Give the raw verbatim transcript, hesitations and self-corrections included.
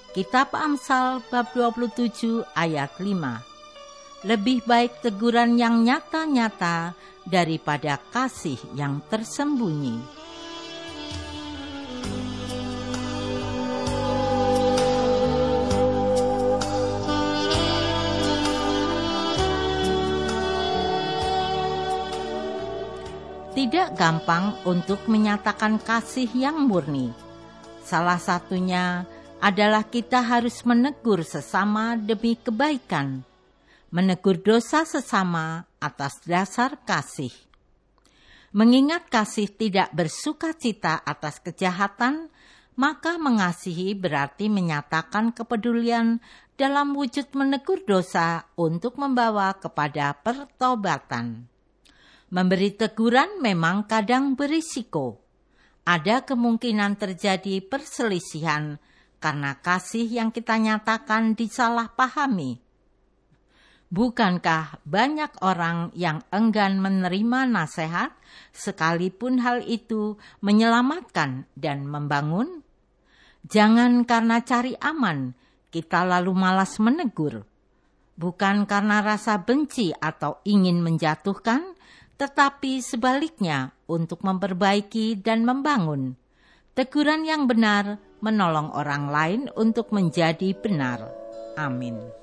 Kitab Amsal bab dua puluh tujuh ayat lima. Lebih baik teguran yang nyata-nyata daripada kasih yang tersembunyi. Tidak gampang untuk menyatakan kasih yang murni. Salah satunya adalah kita harus menegur sesama demi kebaikan, menegur dosa sesama atas dasar kasih. Mengingat kasih tidak bersukacita atas kejahatan, maka mengasihi berarti menyatakan kepedulian dalam wujud menegur dosa untuk membawa kepada pertobatan. Memberi teguran memang kadang berisiko. Ada kemungkinan terjadi perselisihan karena kasih yang kita nyatakan disalahpahami. Bukankah banyak orang yang enggan menerima nasihat sekalipun hal itu menyelamatkan dan membangun? Jangan karena cari aman kita lalu malas menegur. Bukan karena rasa benci atau ingin menjatuhkan, tetapi sebaliknya untuk memperbaiki dan membangun. Teguran yang benar menolong orang lain untuk menjadi benar. Amin.